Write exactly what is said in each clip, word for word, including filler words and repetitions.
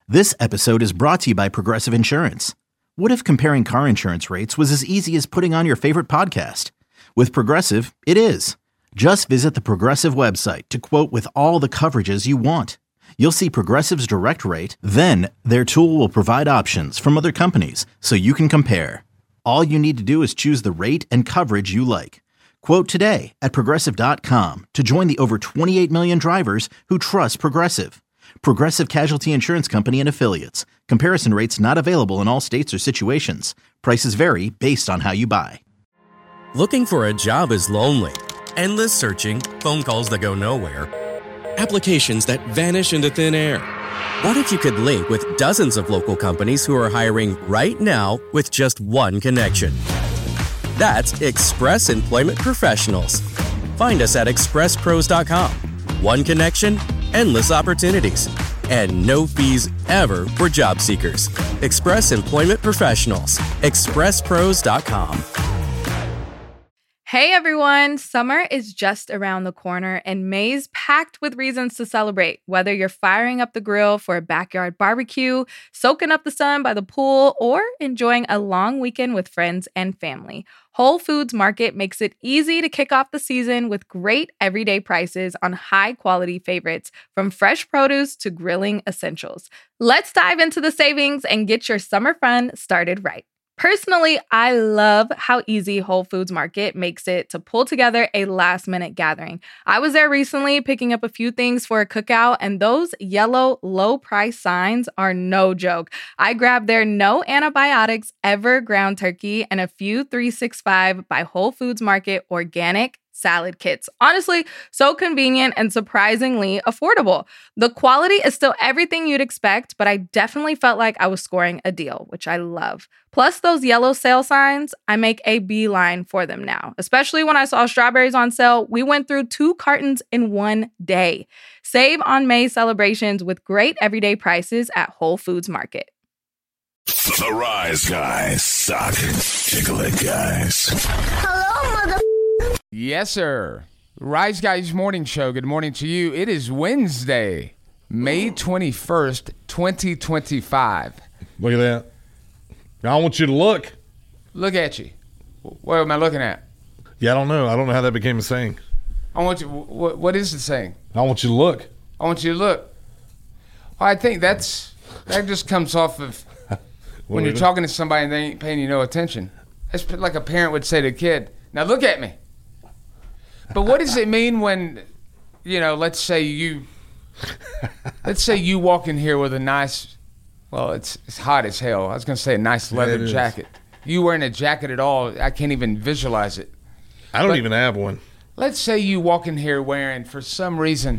This episode is brought to you by Progressive Insurance. What if comparing car insurance rates was as easy as putting on your favorite podcast? With Progressive, it is. Just visit the Progressive website to quote with all the coverages you want. You'll see Progressive's direct rate, then their tool will provide options from other companies so you can compare. All you need to do is choose the rate and coverage you like. Quote today at progressive dot com to join the over twenty-eight million drivers who trust Progressive. Progressive Casualty Insurance Company and Affiliates. Comparison rates not available in all states or situations. Prices vary based on how you buy. Looking for a job is lonely. Endless searching, phone calls that go nowhere, applications that vanish into thin air. What if you could link with dozens of local companies who are hiring right now with just one connection? That's Express Employment Professionals. Find us at express pros dot com. One connection, endless opportunities, and no fees ever for job seekers. Express Employment Professionals. express pros dot com. Hey everyone, summer is just around the corner and May's packed with reasons to celebrate. Whether you're firing up the grill for a backyard barbecue, soaking up the sun by the pool, or enjoying a long weekend with friends and family, Whole Foods Market makes it easy to kick off the season with great everyday prices on high-quality favorites, from fresh produce to grilling essentials. Let's dive into the savings and get your summer fun started right. Personally, I love how easy Whole Foods Market makes it to pull together a last-minute gathering. I was there recently picking up a few things for a cookout, and those yellow low-price signs are no joke. I grabbed their no antibiotics ever ground turkey and a few three sixty-five by Whole Foods Market organic salad kits. Honestly, so convenient and surprisingly affordable. The quality is still everything you'd expect, but I definitely felt like I was scoring a deal, which I love. Plus those yellow sale signs, I make a beeline for them now. Especially when I saw strawberries on sale, we went through two cartons in one day. Save on May celebrations with great everyday prices at Whole Foods Market. The Rise Guys suck. Tickle it, guys. Hello, mother. Yes, sir. Rise Guys Morning Show. Good morning to you. It is Wednesday, May twenty-first, twenty twenty-five. Look at that. I want you to look. Look at you. What am I looking at? Yeah, I don't know. I don't know how that became a saying. I want you. What, what is the saying? I want you to look. I want you to look. Well, I think that's that just comes off of when you're talking to somebody and they ain't paying you no attention. It's like a parent would say to a kid, "Now look at me." But what does it mean when, you know, let's say you, let's say you walk in here with a nice, well, it's it's hot as hell. I was going to say a nice leather yeah, jacket. You wearing a jacket at all, I can't even visualize it. I don't but even have one. Let's say you walk in here wearing, for some reason,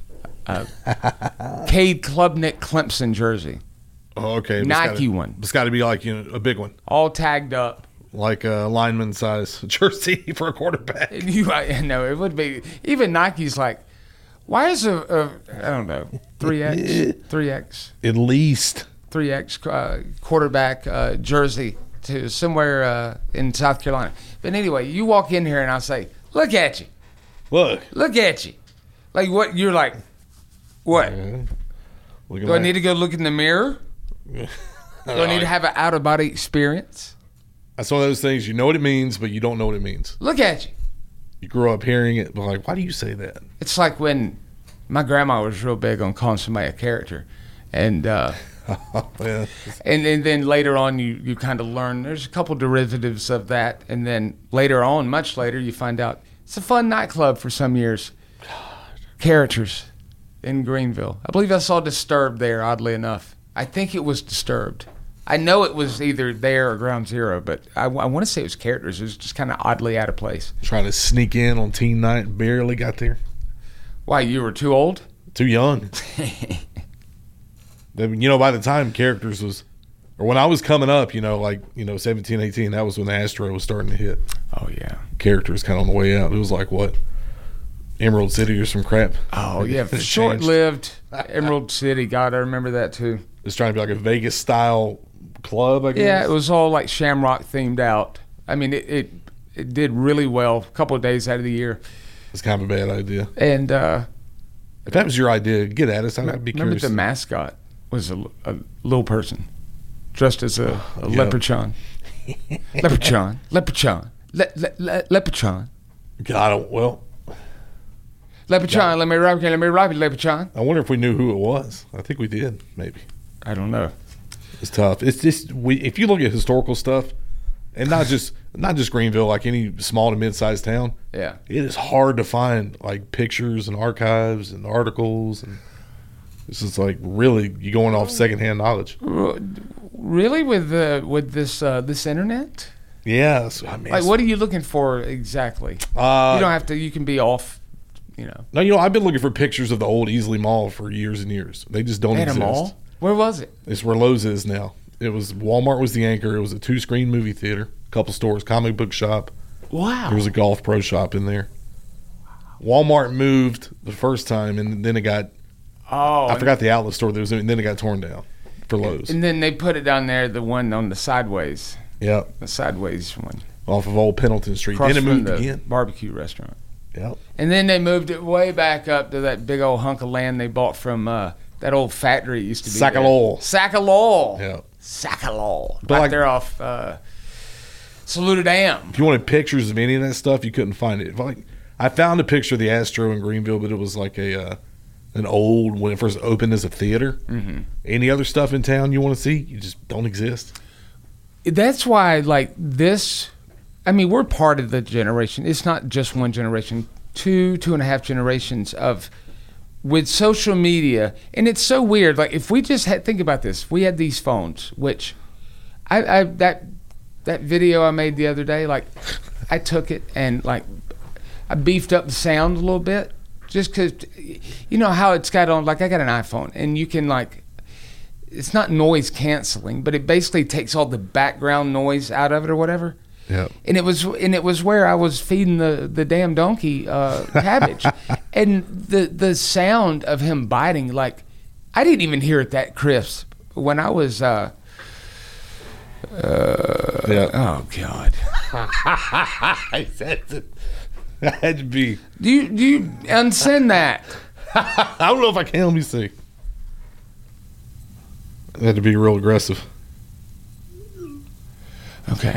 a Cade Klubnik Clemson jersey. Oh, okay. Nike gotta, one. It's got to be like, you know, a big one. All tagged up. Like a lineman size jersey for a quarterback. You, I know it would be. Even Nike's like, why is a, a I don't know, three X, three X, at least three X uh, quarterback uh, jersey to somewhere uh, in South Carolina. But anyway, you walk in here and I'll say, look at you, look, look at you, like what you're like, what? Yeah. Do I like, need to go look in the mirror? Do I need to have an out of body experience? That's one of those things, you know what it means, but you don't know what it means. Look at you. You grow up hearing it, but like, why do you say that? It's like when my grandma was real big on calling somebody a character. And uh, oh, yeah. and, and then later on, you, you kind of learn there's a couple derivatives of that. And then later on, much later, you find out it's a fun nightclub for some years. Characters in Greenville. I believe I saw Disturbed there, oddly enough. I think it was Disturbed. I know it was either there or Ground Zero, but I, I want to say it was Characters. It was just kind of oddly out of place. Trying to sneak in on teen night, barely got there. Why, you were too old? Too young. You know, by the time Characters was, or when I was coming up, you know, like, you know, seventeen, eighteen, that was when the Astro was starting to hit. Oh, yeah. Characters kind of on the way out. It was like, what, Emerald City or some crap? Oh, yeah. Short-lived Emerald City. God, I remember that, too. It's trying to be like a Vegas-style club, I guess. Yeah, it was all like Shamrock themed out. I mean, it it, it did really well a couple of days out of the year. It's kind of a bad idea. And uh, if that was your idea, get at us. I'd be remember curious. the mascot? was a, a little person dressed as a, a Yep. leprechaun. Leprechaun, leprechaun, le, le, le, leprechaun, God, I don't- well, leprechaun. Let me rob you. Let me rob you, leprechaun. I wonder if we knew who it was. I think we did, maybe. I don't know. It's tough. It's just we. If you look at historical stuff, and not just not just Greenville, like any small to mid-sized town, Yeah. it is hard to find like pictures and archives and articles, and this is like really you going off secondhand knowledge. Really, with the with this uh, this internet, Yeah, so, I mean, like, what are you looking for exactly? Uh, you don't have to. You can be off. You know, no, you know, I've been looking for pictures of the old Easley Mall for years and years. They just don't at a exist. mall. Where was it? It's where Lowe's is now. It was Walmart was the anchor. It was a two-screen movie theater, a couple stores, comic book shop. Wow. There was a golf pro shop in there. Walmart moved the first time, and then it got. Oh, I forgot the outlet store that was, and then it got torn down for Lowe's. And then they put it down there, the one on the sideways, Yeah, the sideways one, off of Old Pendleton Street. across Then it from moved the again. barbecue restaurant. Yep. And then they moved it way back up to that big old hunk of land they bought from uh, that old factory it used to be. Sakalol. Sakalol. Yeah. Sakalol. But Right like- there off uh, Saluda Dam. If you wanted pictures of any of that stuff, you couldn't find it. If I, I found a picture of the Astro in Greenville, but it was like a uh, an old when it first opened as a theater. Mm-hmm. Any other stuff in town you want to see, you just don't exist. That's why, like, this, I mean, we're part of the generation. It's not just one generation, two, two and a half generations of, with social media. And it's so weird. Like, if we just had, think about this, if we had these phones, which I, I that, that video I made the other day, like, I took it and, like, I beefed up the sound a little bit just because, you know how it's got on, like, I got an iPhone and you can, like, it's not noise canceling, but it basically takes all the background noise out of it or whatever. Yeah. And it was and it was where I was feeding the, the damn donkey uh, cabbage, and the the sound of him biting, like, I didn't even hear it that crisp when I was. Uh, uh, Yeah. Oh God. I said it. That had to be. Do you do you unsend that? I don't know if I can. Let me see. It had to be real aggressive. Okay.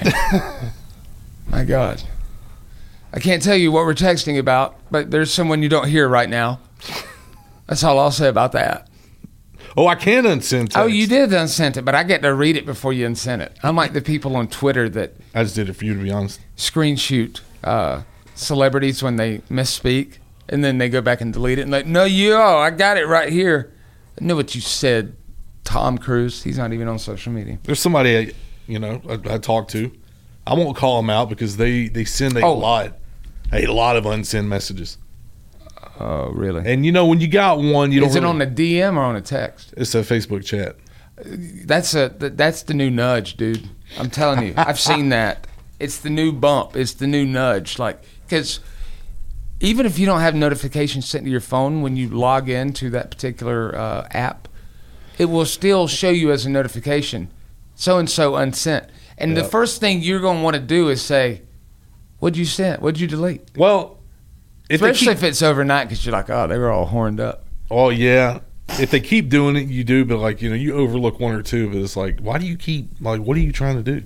My God. I can't tell you what we're texting about, but there's someone you don't hear right now. That's all I'll say about that. Oh, I can unsend text. Oh, you did unsend it, but I get to read it before you unsend it. Unlike the people on Twitter that I just did it for you, to be honest. screen shoot uh, celebrities when they misspeak, and then they go back and delete it. And like, no, yo, I got it right here. I know what you said, Tom Cruise. He's not even on social media. There's somebody, I, you know, I, I talked to. I won't call them out because they, they send a Oh. lot, a lot of unsend messages. Oh, really? And you know, when you got one, you don't. Is it really- on a D M or on a text? It's a Facebook chat. That's a th- that's the new nudge, dude. I'm telling you, I've seen that. It's the new bump. It's the new nudge. Like, because even if you don't have notifications sent to your phone when you log into that particular uh, app, it will still show you as a notification, so and so unsent. And the Yep. first thing you're going to want to do is say, "What'd you send? What'd you delete?" Well, if they Especially keep, if it's overnight, because you're like, "Oh, they were all horned up." oh yeah, if they keep doing it, you do. But like you know, you overlook one or two. But it's like, why do you keep like? What are you trying to do?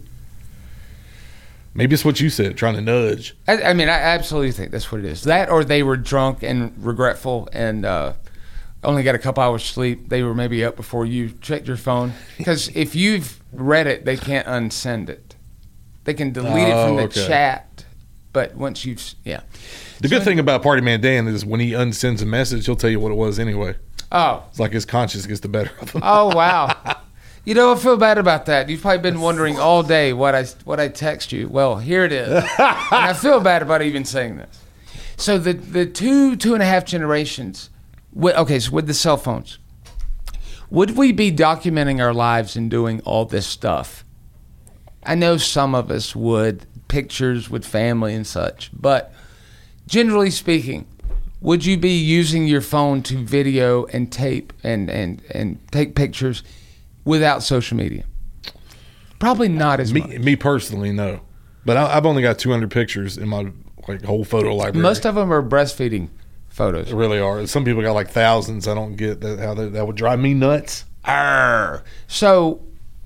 Maybe it's what you said, trying to nudge. I, I mean, I absolutely think that's what it is. That, or they were drunk and regretful and uh, only got a couple hours sleep. They were maybe up before you checked your phone. Because if you've read it, they can't unsend it. They can delete it from Oh, the okay. chat. But once you've, yeah. The good thing about Party Man Dan is when he unsends a message, he'll tell you what it was anyway. Oh, It's like his conscience gets the better of him. oh wow. You know, I feel bad about that. You've probably been wondering all day what I what I text you. Well, here it is. And I feel bad about even saying this. So the the two two and a half generations. wi- Okay, so with the cell phones, would we be documenting our lives and doing all this stuff? I know some of us would, pictures with family and such, but generally speaking, would you be using your phone to video and tape and, and, and take pictures without social media? Probably not as Me, much. me personally, no. But I, I've only got two hundred pictures in my like whole photo library. Most of them are breastfeeding photos. They really are. Some people got like thousands. I don't get that. How that, that would drive me nuts. Arr. So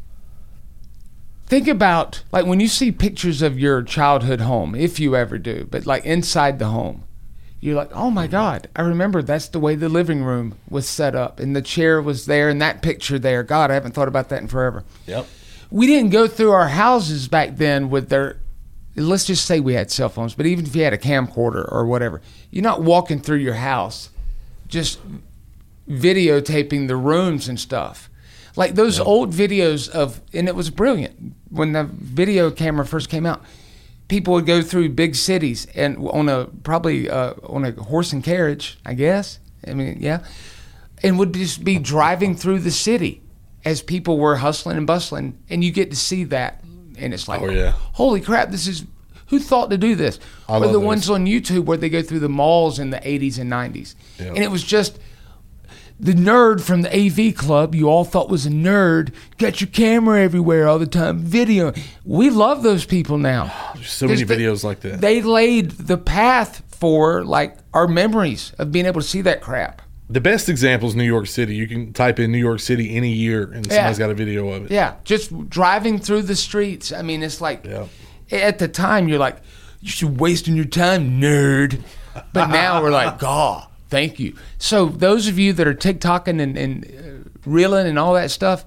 think about, like, when you see pictures of your childhood home, if you ever do, but like inside the home, you're like, oh my God, I remember that's the way the living room was set up and the chair was there and that picture there. God, I haven't thought about that in forever. Yep. We didn't go through our houses back then with their, let's just say we had cell phones, but even if you had a camcorder or whatever, you're not walking through your house just videotaping the rooms and stuff. Like those yep. old videos of, and it was brilliant when the video camera first came out. People would go through big cities and on a probably uh, on a horse and carriage, I guess. I mean, yeah, and would just be driving through the city as people were hustling and bustling, and you get to see that, and it's like, oh, yeah. holy crap, this is, who thought to do this? I or love the those. ones on YouTube where they go through the malls in the eighties and nineties, Yep. and it was just. The nerd from the A V club you all thought was a nerd, got your camera everywhere all the time, video. We love those people now. There's so many There's the- videos like that. They laid the path for like our memories of being able to see that crap. The best example is New York City. You can type in New York City any year and Yeah. somebody's got a video of it. Yeah, just driving through the streets. I mean, it's like, Yeah. at the time you're like, you should wasting your time, nerd. But now we're like, God, thank you. So those of you that are TikToking and, and uh, reeling and all that stuff,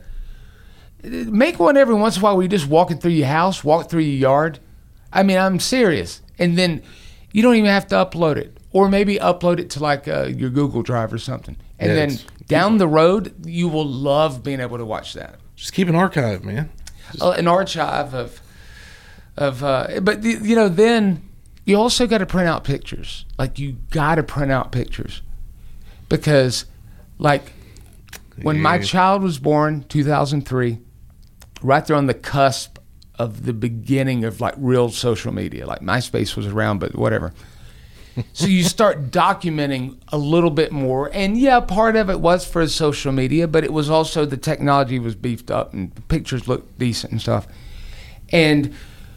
make one every once in a while where you're just walking through your house, walk through your yard. I mean, I'm serious. And then you don't even have to upload it. Or maybe upload it to like uh, your Google Drive or something. And Yeah, then it's- down the road, you will love being able to watch that. Just keep an archive, man. Uh, an archive of, of uh, but the, you know, then you also got to print out pictures. Like you got to print out pictures. Because like when my Yeah. child was born, two thousand three, right there on the cusp of the beginning of like real social media, like MySpace was around, but whatever. So you start documenting a little bit more. And yeah, part of it was for social media, but it was also the technology was beefed up and the pictures looked decent and stuff. And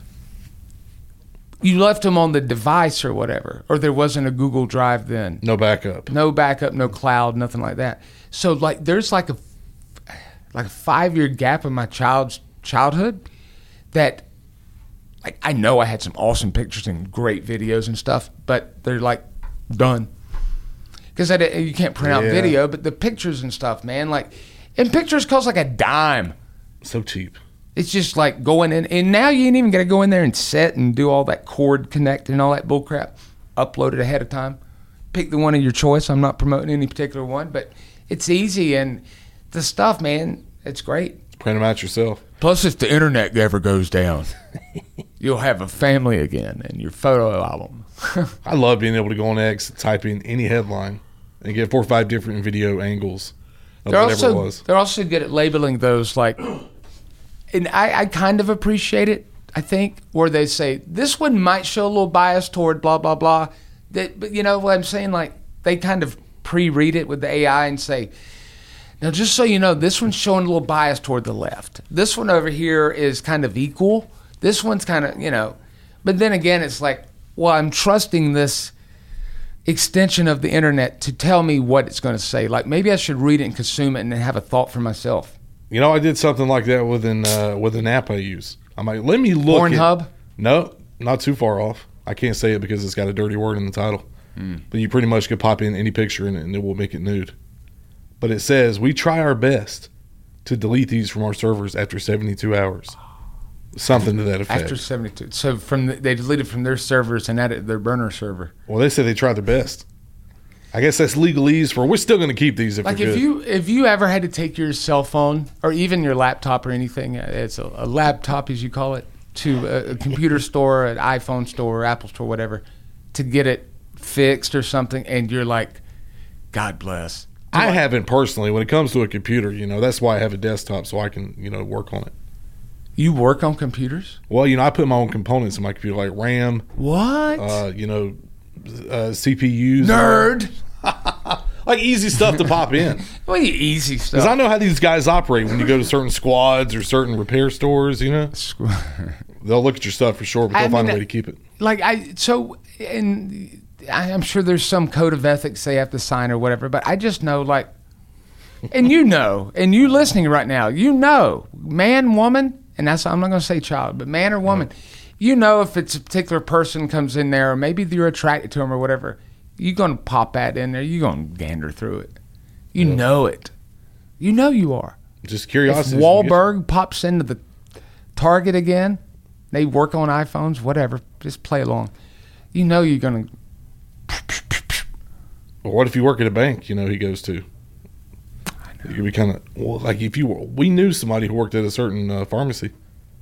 you left them on the device or whatever, or there wasn't a Google Drive then. No backup. No backup, no cloud, nothing like that. So like there's like a like a five-year gap in my child's childhood that like I know I had some awesome pictures and great videos and stuff, but they're like done. Because you can't print out Yeah. video, but the pictures and stuff, man, like, and pictures cost like a dime. So cheap. It's just like going in, and now you ain't even got to go in there and set and do all that cord connect and all that bull crap. Upload it ahead of time. Pick the one of your choice. I'm not promoting any particular one, but it's easy, and the stuff, man, it's great. Print them out yourself. Plus, if the internet ever goes down, you'll have a family again and your photo album. I love being able to go on X, type in any headline, and get four or five different video angles of They're whatever also it was. they're also good at labeling those, like, and I, I kind of appreciate it. I think where they say this one might show a little bias toward blah blah blah. That, but you know what I'm saying? Like they kind of pre-read it with the A I and say, now just so you know, this one's showing a little bias toward the left. This one over here is kind of equal. This one's kind of, you know, but then again, it's like, well, I'm trusting this extension of the internet to tell me what it's going to say. Like maybe I should read it and consume it and then have a thought for myself. You know, I did something like that with an uh, with an app I use. I'm like, let me look. Pornhub? At, no, not too far off. I can't say it because it's got a dirty word in the title. Mm. But you pretty much could pop in any picture in it and it will make it nude. But it says, we try our best to delete these from our servers after seventy-two hours. Something to that effect. After seventy-two. So from the, they deleted from their servers and added their burner server. Well, they said they tried their best. I guess that's legalese for we're still going to keep these if Like we're if good. you if you ever had to take your cell phone or even your laptop or anything, it's a, a laptop as you call it, to a, a computer store, an iPhone store, Apple store, whatever, to get it fixed or something, and you're like, God bless. I haven't personally. When it comes to a computer, you know, that's why I have a desktop so I can, you know, work on it. You work on computers? Well, you know, I put my own components in my computer, like RAM, What? uh, you know, uh, C P Us. Nerd. Like easy stuff to pop in. Well, you easy Because stuff. I know how these guys operate when you go to certain squads or certain repair stores, you know. They'll look at your stuff for sure, but they'll I find mean, a way to keep it. Like I so and I- I'm sure there's some code of ethics they have to sign or whatever, but I just know like And you know, and you listening right now, you know, man, woman, and that's, I'm not going to say child, but man or woman, you know if it's a particular person comes in there, or maybe you're attracted to them or whatever, you're going to pop that in there. You're going to gander through it. You yeah. know it. You know you are. Just curiosity. If Wahlberg pops into the Target again, they work on iPhones, whatever, just play along. You know you're going to. Well, what if you work at a bank, you know, he goes to? You could be kind of, well, like if you, we knew somebody who worked at a certain uh, pharmacy.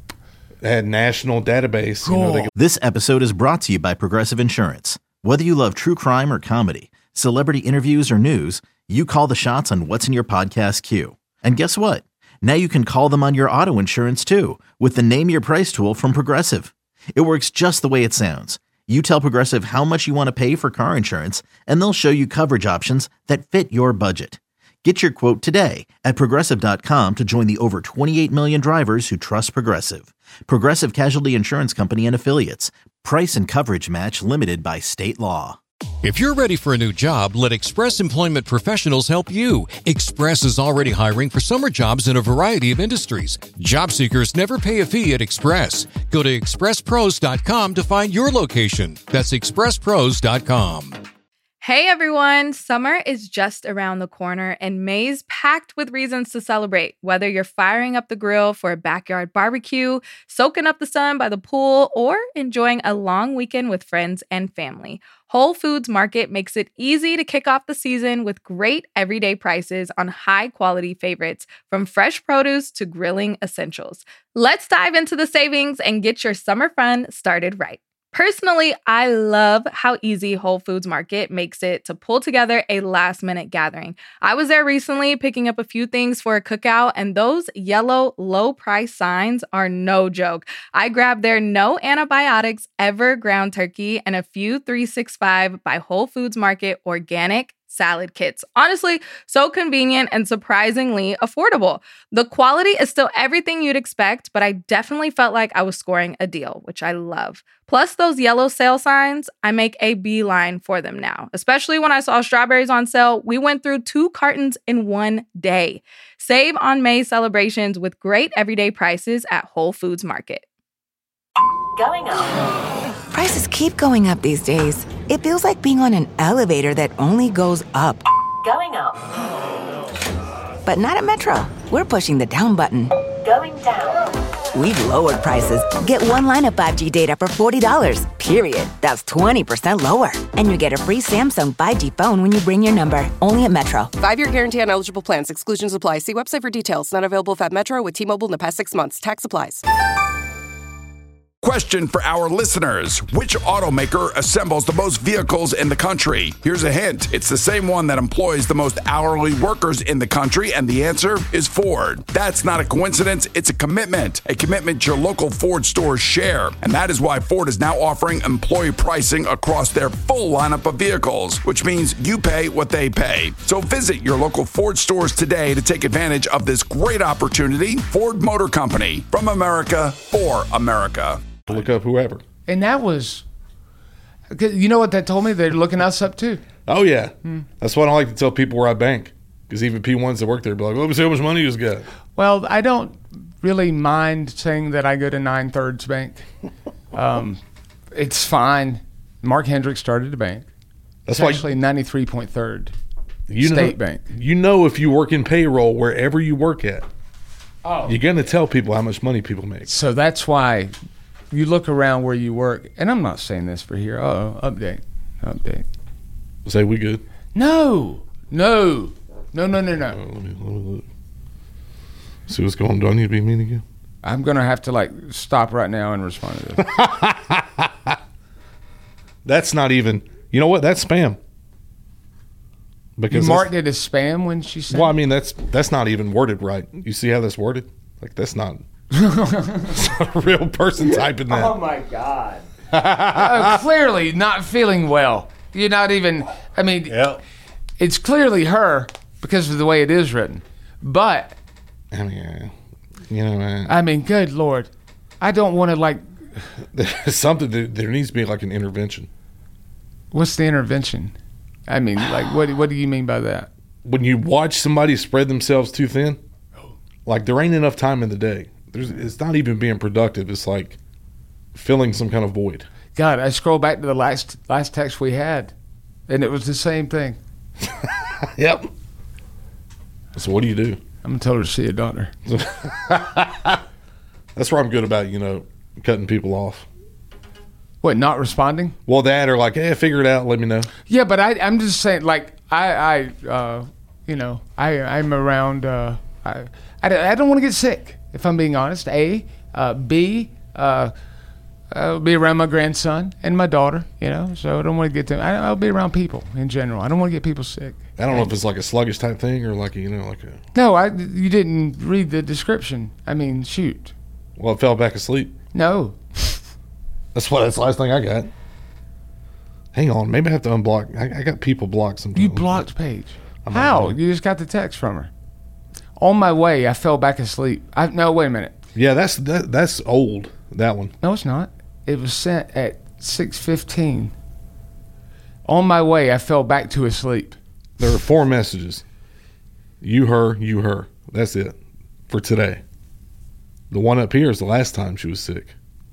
They had national database. Cool. You know, they could, This episode is brought to you by Progressive Insurance. Whether you love true crime or comedy, celebrity interviews or news, you call the shots on what's in your podcast queue. And guess what? Now you can call them on your auto insurance too with the Name Your Price tool from Progressive. It works just the way it sounds. You tell Progressive how much you want to pay for car insurance, and they'll show you coverage options that fit your budget. Get your quote today at Progressive dot com to join the over twenty-eight million drivers who trust Progressive. Progressive Casualty Insurance Company and Affiliates. Price and coverage match limited by state law. If you're ready for a new job, let Express Employment Professionals help you. Express is already hiring for summer jobs in a variety of industries. Job seekers never pay a fee at Express. Go to express pros dot com to find your location. That's express pros dot com. Hey everyone, summer is just around the corner and May's packed with reasons to celebrate. Whether you're firing up the grill for a backyard barbecue, soaking up the sun by the pool, or enjoying a long weekend with friends and family, Whole Foods Market makes it easy to kick off the season with great everyday prices on high-quality favorites, from fresh produce to grilling essentials. Let's dive into the savings and get your summer fun started right. Personally, I love how easy Whole Foods Market makes it to pull together a last-minute gathering. I was there recently picking up a few things for a cookout, and those yellow low-price signs are no joke. I grabbed their no antibiotics ever ground turkey and a few three sixty-five by Whole Foods Market organic salad kits. Honestly, so convenient and surprisingly affordable. The quality is still everything you'd expect, but I definitely felt like I was scoring a deal, which I love. Plus those yellow sale signs, I make a beeline for them now. Especially when I saw strawberries on sale, we went through two cartons in one day. Save on May celebrations with great everyday prices at Whole Foods Market. Going up. Prices keep going up these days. It feels like being on an elevator that only goes up. Going up. But not at Metro. We're pushing the down button. Going down. We've lowered prices. Get one line of five G data for forty dollars, period. That's twenty percent lower. And you get a free Samsung five G phone when you bring your number. Only at Metro. Five-year guarantee on eligible plans. Exclusions apply. See website for details. Not available at Metro with T-Mobile in the past six months. Tax applies. Question for our listeners. Which automaker assembles the most vehicles in the country? Here's a hint. It's the same one that employs the most hourly workers in the country, and the answer is Ford. That's not a coincidence. It's a commitment. A commitment your local Ford stores share. And that is why Ford is now offering employee pricing across their full lineup of vehicles, which means you pay what they pay. So visit your local Ford stores today to take advantage of this great opportunity. Ford Motor Company. From America, for America. look up whoever. And that was, you know what that told me? They're looking us up too. Oh, yeah. Hmm. That's why I don't like to tell people where I bank. Because even P ones that work there be like, let me see how much money you just got. Well, I don't really mind saying that I go to Nine Thirds Bank. Um, it's fine. Mark Hendricks started a bank. That's it's why actually ninety-three point third you State know, Bank. You know, if you work in payroll wherever you work at, oh. you're going to tell people how much money people make. So that's why you look around where you work, and I'm not saying this for here. Uh-oh, update, update. Say we good? No, no, no, no, no, no. Uh, let me, let me look. See what's going on. Do I need to be mean again? I'm going to have to, like, stop right now and respond to this. That's not even, you know what? That's spam. Because you marked it as spam when she said. Well, I mean, that's that's not even worded right. You see how that's worded? Like, that's not, that's not a real person typing that. Oh, my God. uh, clearly not feeling well. You're not even, I mean, yep. It's clearly her because of the way it is written. But, I mean, you know, man. I mean, good Lord. I don't want to, like. There's something, that, there needs to be like an intervention. What's the intervention? I mean, like, what What do you mean by that? when you watch somebody spread themselves too thin, like there ain't enough time in the day. There's, it's not even being productive. It's like filling some kind of void. God, I scroll back to the last last text we had, and it was the same thing. Yep. So what do you do? I'm gonna tell her to see a doctor. That's where I'm good about, you know, cutting people off. What, not responding? Well, that or like, hey, figure it out. Let me know. Yeah, but I, I'm just saying, like, I, I, uh, you know, I, I'm around. Uh, I, I, I don't want to get sick, if I'm being honest. A, uh, B, uh, I'll be around my grandson and my daughter. You know, so I don't want to get them. I, I'll be around people in general. I don't want to get people sick. I don't know if it's like a sluggish type thing or like a, you know, like a. No, I. You didn't read the description. I mean, shoot. Well, it fell back asleep. No. That's what. That's the last thing I got. Hang on, maybe I have to unblock. I, I got people blocked sometimes. You blocked Paige. How? You just got the text from her. On my way, I fell back asleep. I no, wait a minute. Yeah, that's that, that's old. That one. No, it's not. It was sent at six fifteen. On my way, I fell back to asleep. There were four messages. You, her, you, her. That's it for today. The one up here is the last time she was sick.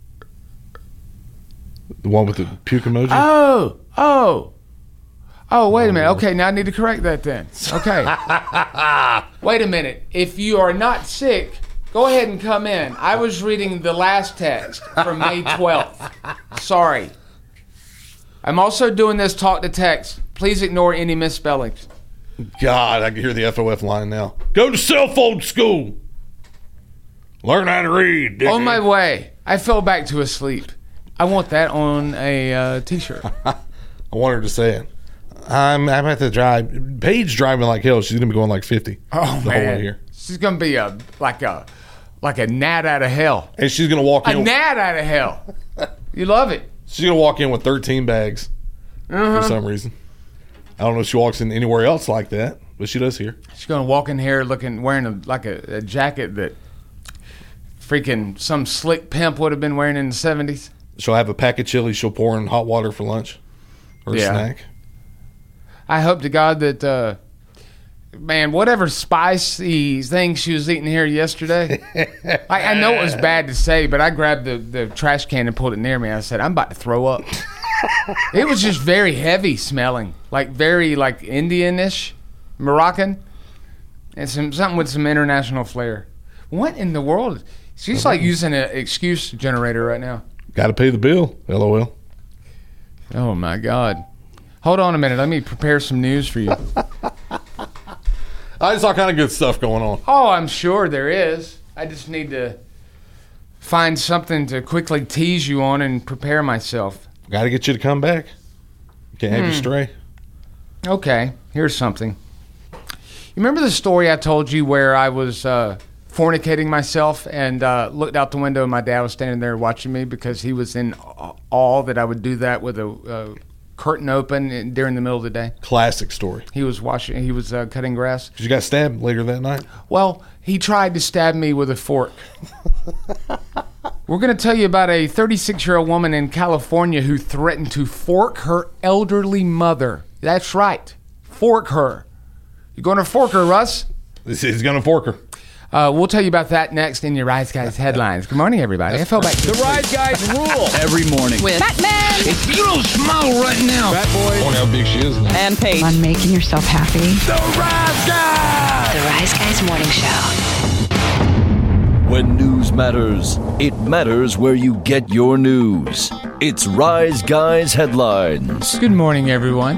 The one with the puke emoji? Oh, oh. Oh, wait a minute. Okay, now I need to correct that then. Okay. Wait a minute. If you are not sick, go ahead and come in. I was reading the last text from May twelfth. Sorry. I'm also doing this talk to text. Please ignore any misspellings. God, I can hear the F O F line now. Go to cell phone school. Learn how to read. Dickhead. On my way, I fell back to asleep. I want that on a uh, T-shirt. I want her to say it. I'm I'm at the drive. Paige driving like hell. She's gonna be going like fifty. Oh the man, whole way here. She's gonna be a like a like a gnat out of hell. And she's gonna walk a in. A gnat out of hell. You love it. She's gonna walk in with thirteen bags uh-huh. for some reason. I don't know if she walks in anywhere else like that, but she does here. She's gonna walk in here looking wearing a, like a, a jacket that freaking some slick pimp would have been wearing in the seventies. She'll have a pack of chili she'll pour in hot water for lunch or yeah. a snack. I hope to God that, uh, man, whatever spicy thing she was eating here yesterday, I, I know it was bad to say, but I grabbed the, the trash can and pulled it near me. I said, I'm about to throw up. It was just very heavy smelling, like very like Indian-ish, Moroccan, and some something with some international flair. What in the world? She's like using an excuse generator right now. Got to pay the bill, LOL. Oh, my God. Hold on a minute. Let me prepare some news for you. I just saw kind of good stuff going on. Oh, I'm sure there is. I just need to find something to quickly tease you on and prepare myself. Got to get you to come back. Can't have hmm. you stray. Okay. Here's something. You remember the story I told you where I was uh, fornicating myself and uh, looked out the window and my dad was standing there watching me because he was in awe that I would do that with a uh, curtain open during the middle of the day. Classic story. He was washing. He was uh, cutting grass. You got stabbed later that night? Well, he tried to stab me with a fork. We're going to tell you about a thirty-six-year-old woman in California who threatened to fork her elderly mother. That's right. Fork her. You going to fork her, Russ? He's going to fork her. Uh, we'll tell you about that next in your Rise Guys headlines. Good morning, everybody. I fell back to the Rise Guys rule every morning with Batman. If you don't smile right now, Fat Boy. I wonder how big she is now. And Paige. On making yourself happy. The Rise Guys. The Rise Guys morning show. When news matters, it matters where you get your news. It's Rise Guys headlines. Good morning, everyone.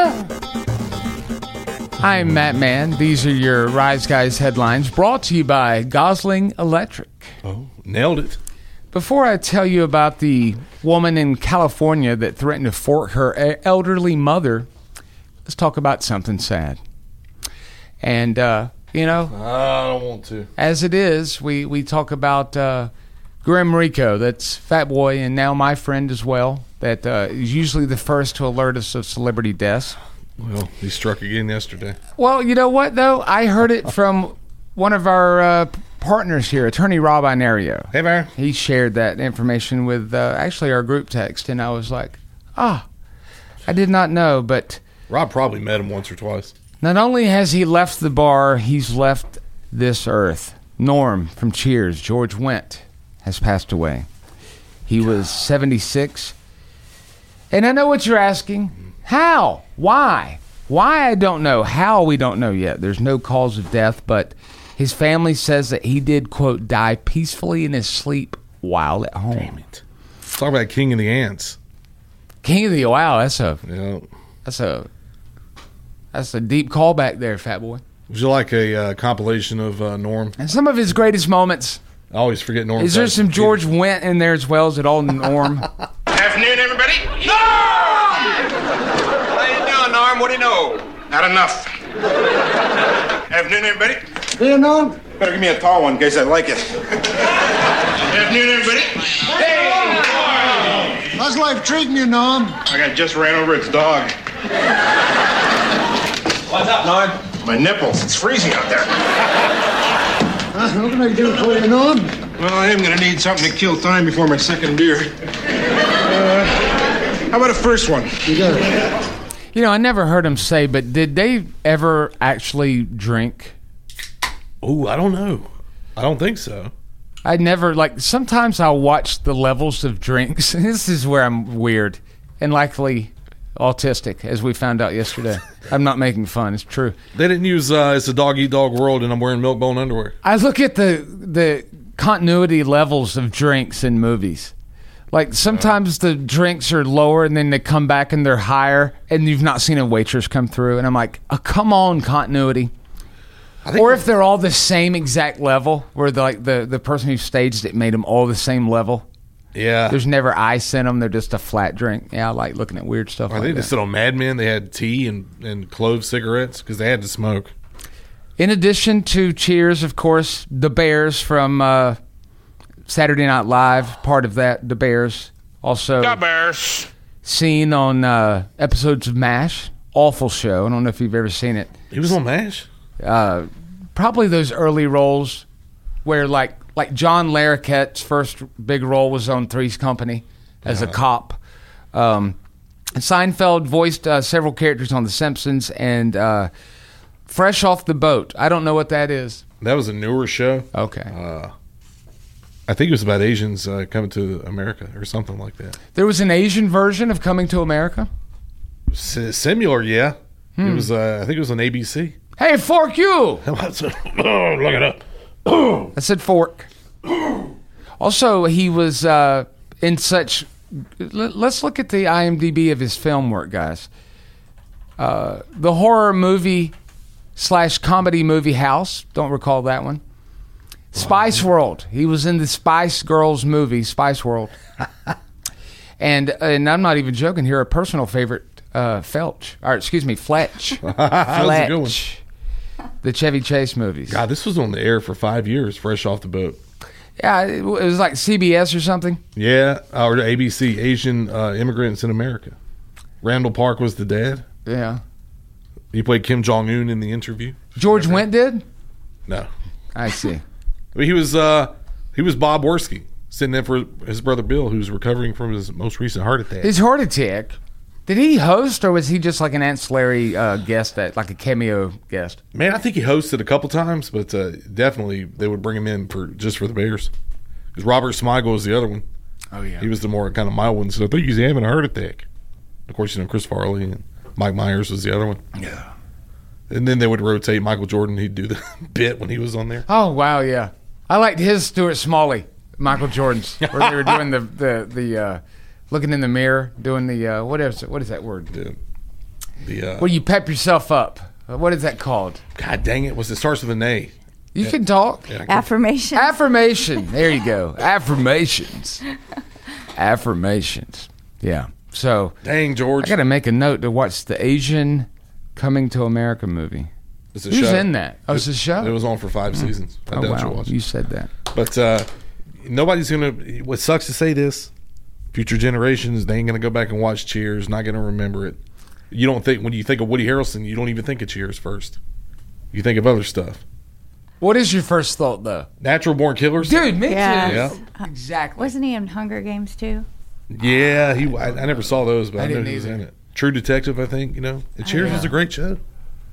I'm Matt Mann. These are your Rise Guys headlines brought to you by Gosling Electric. Oh, nailed it. Before I tell you about the woman in California that threatened to fork her elderly mother, let's talk about something sad. And, uh, you know, I don't want to. As it is, we, we talk about uh, Grim Rico, that's Fat Boy, and now my friend as well, that uh, is usually the first to alert us of celebrity deaths. Well, he struck again yesterday. Well, you know what, though? I heard it from one of our uh, partners here, Attorney Rob Inario. Hey, man. He shared that information with uh, actually our group text, and I was like, ah, I did not know, but... Rob probably met him once or twice. Not only has he left the bar, he's left this earth. Norm from Cheers, George Wendt, has passed away. He was seventy-six. And I know what you're asking. How? Why? Why, I don't know. How, we don't know yet. There's no cause of death, but his family says that he did, quote, die peacefully in his sleep while at home. Damn it. Talk about King of the Ants. King of the, wow, that's a, yeah. that's a, that's a deep callback there, fat boy. Would you like a uh, compilation of uh, Norm? And some of his greatest moments. I always forget Norm. Is there some George Wendt in there as well? Is it all Norm? Afternoon, everybody. Norm! How you doing, Norm? What do you know? Not enough. Afternoon, everybody. Hey, Norm. Better give me a tall one in case I like it. Afternoon, everybody. Hey, Norm! How's life treating you, Norm? I got just ran over its dog. What's up, Norm? My nipples. It's freezing out there. Uh, what can I do for you, Norm? Well, I am going to need something to kill time before my second beer. Uh, how about a first one? You got it. You know, I never heard him say, but did they ever actually drink? Oh, I don't know. I don't think so. I never, like, sometimes I'll watch the levels of drinks. This is where I'm weird and likely autistic, as we found out yesterday. I'm not making fun. It's true. They didn't use uh, it's a dog-eat-dog world and I'm wearing milk-bone underwear. I look at the the continuity levels of drinks in movies. Like, sometimes the drinks are lower and then they come back and they're higher and you've not seen a waitress come through. And I'm like, oh, come on, continuity. Or if they're all the same exact level, where the, like the, the person who staged it made them all the same level. Yeah. There's never ice in them. They're just a flat drink. Yeah, I like looking at weird stuff I like think that. they said on Mad Men they had tea and, and clove cigarettes because they had to smoke. In addition to Cheers, of course, the Bears from uh, Saturday Night Live, part of that, the Bears. Also, the Bears. Seen on uh, episodes of MASH. Awful show. I don't know if you've ever seen it. He was on MASH? Uh, probably those early roles where, like, like John Larroquette's first big role was on Three's Company as a cop. Um, and Seinfeld voiced uh, several characters on The Simpsons, and uh, Fresh Off the Boat. I don't know what that is. That was a newer show. Okay. Uh, I think it was about Asians uh, coming to America or something like that. There was an Asian version of Coming to America? S- similar, yeah. Hmm. It was. Uh, I think it was on A B C. Hey, fork you! Oh, look it up. I said fork. Also, he was uh, in such... Let's look at the IMDb of his film work, guys. Uh, the horror movie slash comedy movie House. Don't recall that one. Spice World. He was in the Spice Girls movie, Spice World. and and I'm not even joking here. A personal favorite, uh, Felch. Or excuse me, Fletch. That was a good one. The Chevy Chase movies. God, this was on the air for five years, Fresh Off the Boat. Yeah, it was like C B S or something. Yeah, or A B C, Asian uh, Immigrants in America. Randall Park was the dad. Yeah. He played Kim Jong-un in the interview. George Wendt did? No. I see. He was uh, he was Bob Worski, sitting in for his brother Bill, who's recovering from his most recent heart attack. His heart attack? Did he host, or was he just like an ancillary uh, guest, that like a cameo guest? Man, I think he hosted a couple times, but uh, definitely they would bring him in for just for the Bears. Because Robert Smigel was the other one. Oh, yeah. He was the more kind of mild one, so I think he's having a heart attack. Of course, you know, Chris Farley and Mike Myers was the other one. Yeah. And then they would rotate Michael Jordan. He'd do the bit when he was on there. Oh, wow, yeah. I liked his Stuart Smalley, Michael Jordan's, where they were doing the, the, the uh, looking in the mirror, doing the, uh, what is, what is that word? The, the uh, where you pep yourself up. What is that called? God dang it. Was it starts with an A? You yeah. can talk. Yeah, I can. Affirmation. Affirmation. There you go. Affirmations. Affirmations. Yeah. So. Dang, George. I got to make a note to watch the Asian Coming to America movie. It's a Who's show. in that? Oh, it's a show? It was on for five seasons. I oh, doubt wow. you'll watch it. You said that. But uh, nobody's going to, what sucks to say this, future generations, they ain't going to go back and watch Cheers, not going to remember it. You don't think, when you think of Woody Harrelson, you don't even think of Cheers first. You think of other stuff. What is your first thought, though? Natural Born Killers. Dude, me Yeah. too. Yeah. Exactly. Wasn't he in Hunger Games too? Yeah, he. I, I never saw those, but I I, know didn't he was either. in it. True Detective, I think, you know. And Cheers yeah. was a great show.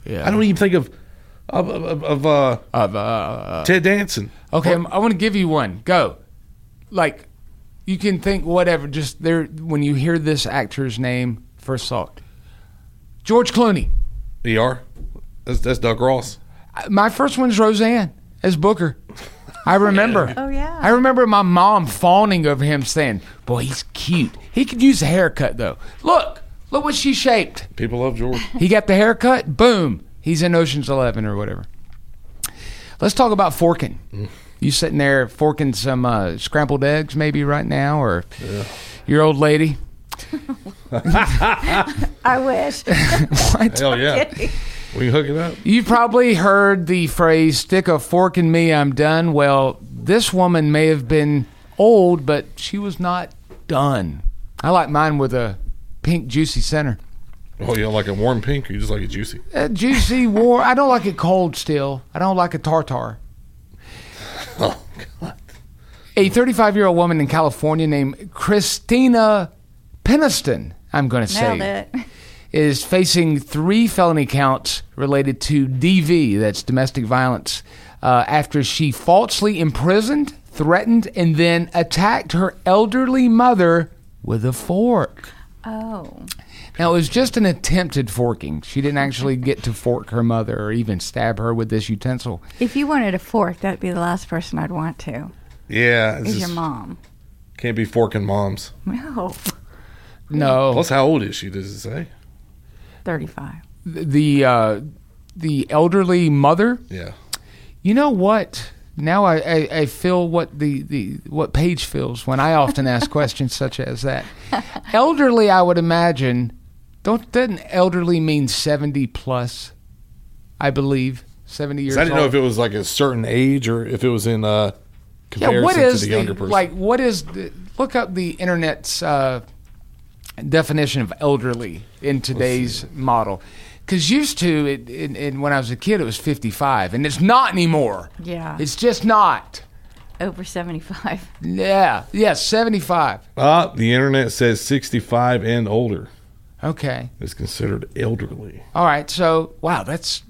Yeah. I don't even think of of of, of, uh, of uh, Ted Danson. Okay, I want to give you one. Go. Like, you can think whatever. Just there when you hear this actor's name, first thought. George Clooney. E R. That's, that's Doug Ross. My first one's Roseanne as Booker. I remember. Oh, yeah. I remember my mom fawning over him saying, boy, he's cute. He could use a haircut, though. Look. Look what she shaped. People love George. He got the haircut. Boom. He's in Ocean's Eleven or whatever. Let's talk about forking. Mm. You sitting there forking some uh, scrambled eggs maybe right now, or yeah. your old lady? I wish. What? Hell yeah. We can hook it up. You've probably heard the phrase, stick a fork in me, I'm done. Well, this woman may have been old, but she was not done. I like mine with a pink, juicy center. Oh, you don't like a warm pink, or you just like it juicy? Uh, juicy, warm. I don't like it cold still. I don't like a tartar. Oh, God. A thirty-five-year-old woman in California named Christina Peniston, I'm going to say, Nailed it. is facing three felony counts related to D V, that's domestic violence, uh, after she falsely imprisoned, threatened, and then attacked her elderly mother with a fork. Oh. Now, it was just an attempted forking. She didn't actually get to fork her mother or even stab her with this utensil. If you wanted a fork, that'd be the last person I'd want to. Yeah. Is your mom. Can't be forking moms. No. No. Plus, how old is she, does it say? thirty-five. The, uh, the elderly mother? Yeah. You know what? Now I, I, I feel what the, the what Paige feels when I often ask questions such as that. Elderly, I would imagine, don't doesn't elderly mean seventy plus? I believe seventy years. I didn't old. know if it was like a certain age or if it was in uh, comparison yeah, what is to the, the younger person. Like, what is the, look up the internet's uh, definition of elderly in today's model. Because used to, it, it, it, when I was a kid, it was fifty-five, and it's not anymore. Yeah. It's just not. Over seventy-five. Yeah. Yeah, seventy-five. Uh, the internet says sixty-five and older. Okay. Is considered elderly. All right. So, wow, that's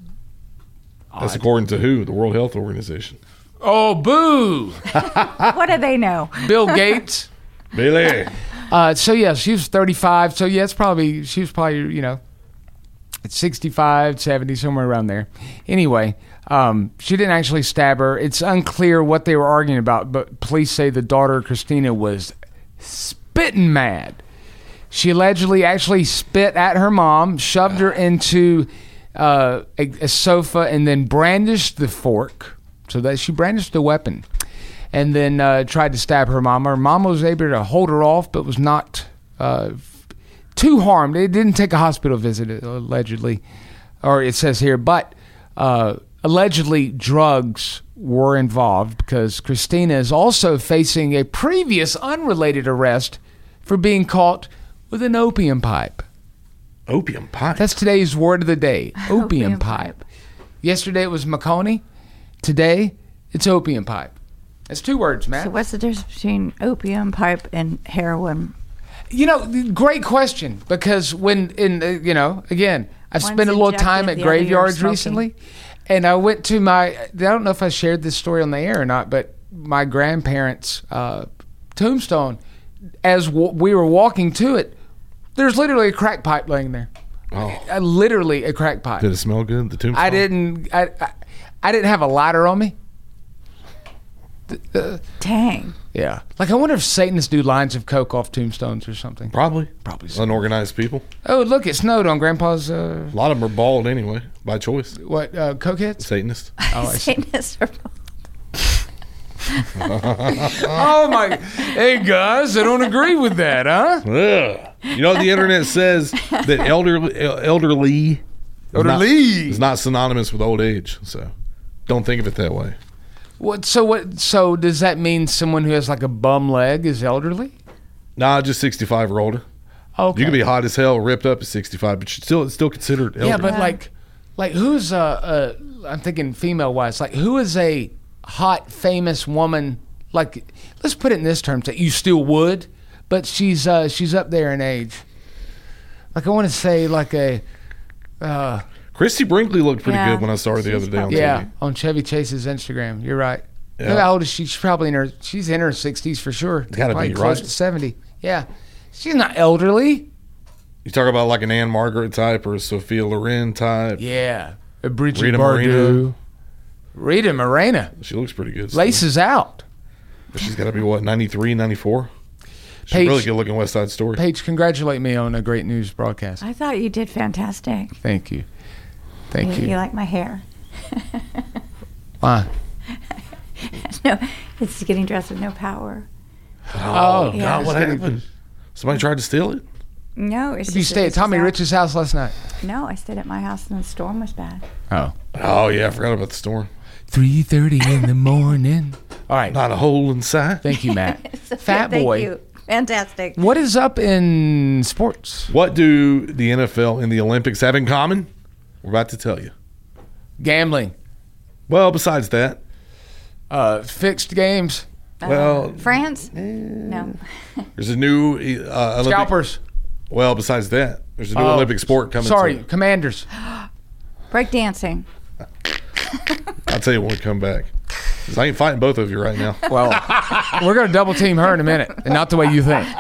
That's odd. according to who? The World Health Organization. Oh, boo. What do they know? Bill Gates. Billy. Uh, so, yeah, she was thirty-five. So, yeah, it's probably, she was probably, you know, it's sixty-five, seventy, somewhere around there. Anyway, um, she didn't actually stab her. It's unclear what they were arguing about, but police say the daughter, Christina, was spitting mad. She allegedly actually spit at her mom, shoved her into uh, a, a sofa, and then brandished the fork. So that she brandished a weapon. And then uh, tried to stab her mom. Her mom was able to hold her off, but was not uh, too harmed. It didn't take a hospital visit, allegedly. Or it says here, but uh, allegedly drugs were involved because Christina is also facing a previous unrelated arrest for being caught with an opium pipe. Opium pipe? That's today's word of the day, opium, Opium pipe. pipe. Yesterday it was Maconey. Today it's opium pipe. That's two words, Matt. So what's the difference between opium pipe and heroin? You know, great question, because when, in uh, you know, again, I've One's spent a little time injected, at the other you're graveyards smoking. recently, and I went to my, I don't know if I shared this story on the air or not, but my grandparents' uh, tombstone, as w- we were walking to it, there's literally a crack pipe laying there. Oh. Uh, literally a crack pipe. Did it smell good? The tombstone? I didn't, I, I, I didn't have a lighter on me. Uh, Dang. yeah. Like, I wonder if Satanists do lines of coke off tombstones or something. Probably. Probably so. Unorganized people. Oh, look, it snowed on Grandpa's, uh, A lot of them are bald anyway, by choice. what, uh, cokeheads? Satanists. Oh, I see. Satanists are Oh, my. Hey, guys, I don't agree with that, huh? Ugh. You know, the internet says that elderly, elderly, is not- Elderly. is not synonymous with old age. So don't think of it that way. What? So what? So does that mean someone who has like a bum leg is elderly? Nah, just sixty-five or older. Okay. You can be hot as hell, ripped up at sixty-five, but you're still, it's still considered elderly. Yeah, but like, like who's uh, uh I'm thinking female wise. Like, who is a hot famous woman? Like, let's put it in this terms that you still would, but she's uh she's up there in age. Like, I want to say like a. Uh, Christy Brinkley looked pretty Yeah, good when I saw her the she's other day on probably- T V. Yeah, on Chevy Chase's Instagram. You're right. Yeah. Look how old is she? She's probably in her. She's in her sixties for sure. It's gotta probably be, close right? to seventy. Yeah, she's not elderly. You talk about like an Anne Margaret type or a Sophia Loren type. Yeah, a Bridget Rita Bardot. Moreno. Rita Moreno. She looks pretty good. Laces out. But she's got to be, what, ninety-three, ninety-four? She's Paige- really good looking West Side Story. Paige, congratulate me on a great news broadcast. I thought you did fantastic. Thank you. Thank you. you. You like my hair? Why? No, it's getting dressed with no power. Oh, Yeah. God, what happened? Somebody tried to steal it? No, it's Did you just stay that at this Tommy is out- Rich's house last night? No, I stayed at my house and the storm was bad. Oh. Oh, yeah, I forgot about the storm. three thirty in the morning. All right. Not a hole inside. Thank you, Matt. Fat Thank boy. you. Fantastic. What is up in sports? What do the N F L and the Olympics have in common? We're about to tell you. Gambling. Well, besides that, Uh, fixed games. well, France? No. there's a new uh, Olympic. Scalpers. Well, besides that, there's a new Oh, Olympic sport coming. Sorry, to- Commanders. Breakdancing. I'll tell you when we come back. 'Cause I ain't fighting both of you right now. Well, we're going to double team her in a minute, and not the way you think.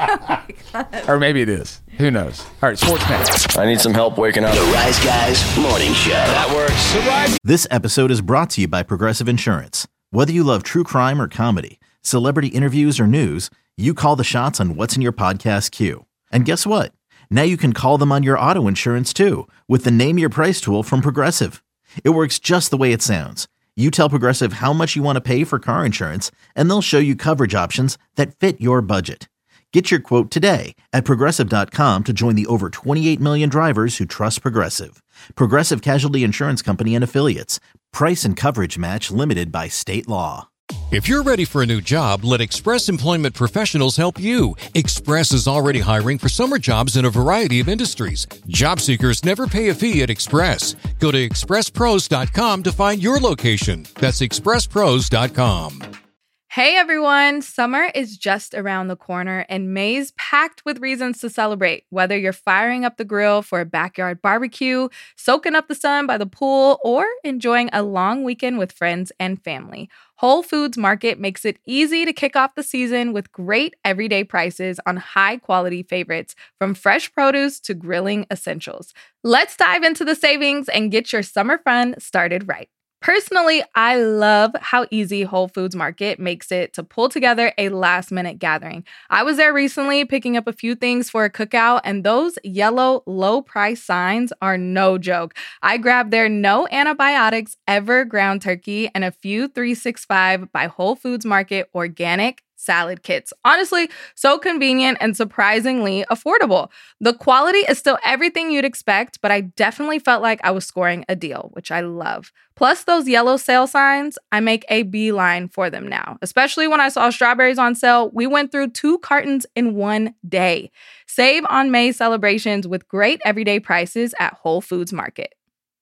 Or maybe it is. Who knows? All right, Sports Net. I need some help waking up. The Rise Guys Morning Show. That works. The Rise. This episode is brought to you by Progressive Insurance. Whether you love true crime or comedy, celebrity interviews or news, you call the shots on what's in your podcast queue. And guess what? Now you can call them on your auto insurance too with the Name Your Price tool from Progressive. It works just the way it sounds. You tell Progressive how much you want to pay for car insurance, and they'll show you coverage options that fit your budget. Get your quote today at Progressive dot com to join the over twenty-eight million drivers who trust Progressive. Progressive Casualty Insurance Company and Affiliates. Price and coverage match limited by state law. If you're ready for a new job, let Express Employment Professionals help you. Express is already hiring for summer jobs in a variety of industries. Job seekers never pay a fee at Express. Go to express pros dot com to find your location. That's express pros dot com. Hey everyone, summer is just around the corner and May's packed with reasons to celebrate. Whether you're firing up the grill for a backyard barbecue, soaking up the sun by the pool, or enjoying a long weekend with friends and family, Whole Foods Market makes it easy to kick off the season with great everyday prices on high-quality favorites, from fresh produce to grilling essentials. Let's dive into the savings and get your summer fun started right. Personally, I love how easy Whole Foods Market makes it to pull together a last-minute gathering. I was there recently picking up a few things for a cookout, and those yellow low-price signs are no joke. I grabbed their no antibiotics ever ground turkey and a few three sixty-five by Whole Foods Market organic salad kits. Honestly, so convenient and surprisingly affordable. The quality is still everything you'd expect, but I definitely felt like I was scoring a deal, which I love. Plus those yellow sale signs, I make a beeline for them now. Especially when I saw strawberries on sale, we went through two cartons in one day. Save on May celebrations with great everyday prices at Whole Foods Market.